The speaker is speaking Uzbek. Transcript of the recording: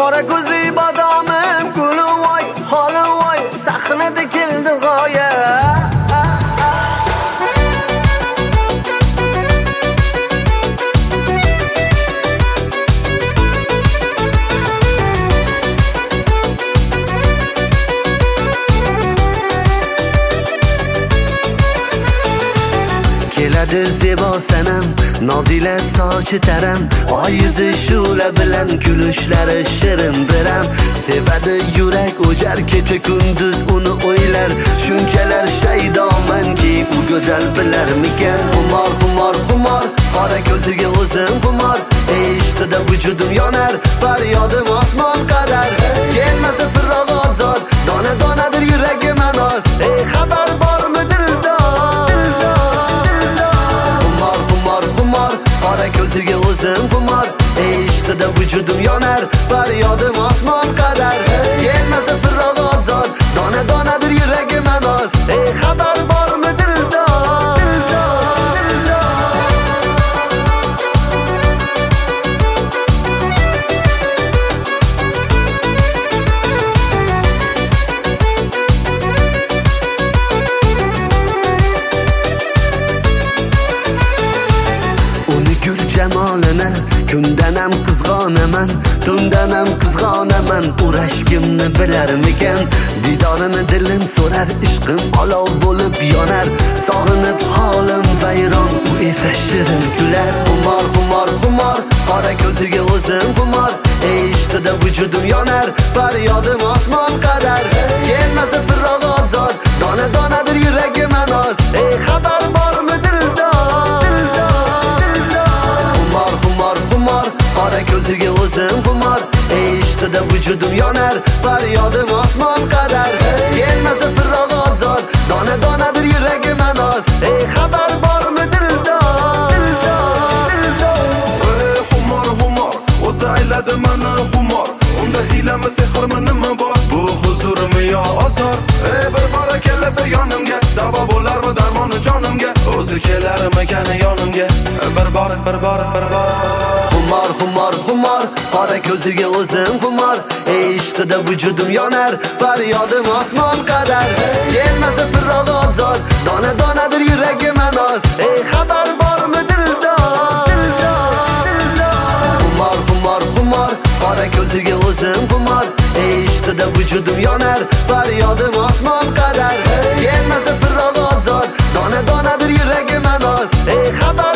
qora ko'zli bodomim gulim voy holim voy sahnada keldi g'oya. Keladi zebo sanam, nozila sochi taram, oy yuzi shu'la bilan kulishlari shirin biram. Sevadi yurak o'jar kecha kunduz uni o'ylar, shunchalar shaydomanki u go'zal bilarmikan. Xumor xumor xumor, qora ko'ziga o'zim xumor, ishqida vujudim yonar, faryodim osmon qadar. Kelmasa firroq ozod, dona donadir yuragim anor, xabar bormi dildor? Qora ko'ziga o'zim xumor, ishqida vujudim yonar, faryodim osmon qadar. Kelmasa firroq ozod, dona donadir yuragim anor, xabar bormi dildor? Gul jamolini kundanam qizg'onaman, tundanam qizg'onaman, urashgimni bilarmikan. Didorini dilim so'rar, ishqim olov bo'lib yonar, sog'inib holim vayron, u esa shirin kular. Xumor xumor xumor, qora ko'ziga o'zim xumor, ishqida vujudim yonar, faryodim osmon qadar. Kelmasa firroq ozod, dona donadir yuragim anor, xabar bormi dildor? Qora ko'ziga o'zim xumor, ishqida vujudim yonar, faryodim osmon qadar. Kelmasa firroq ozod, dona donadir yuragim anor, xabar bormi dildor? Xumor xumor, o'zi ayladi mani xumor, unda hiylami sehrmi nima bor? Bu huzurimi yo ozor? Bir bora kela bir yonimga, davo bo'larmi darmoni jonimga? O'zi kelarmikan yonimga, bir bora Xumor xumor xumor, qora ko'ziga o'zim xumor, ishqida vujudim yonar, faryodim osmon qadar. Kelmasa firroq ozod, dona donadir yuragim anor, xabar bormi dildor? Xumor xumor xumor, qora ko'ziga o'zim xumor, ishqida vujudim yonar, faryodim osmon qadar. Kelmasa firroq ozod, dona donadir yuragim anor, xabar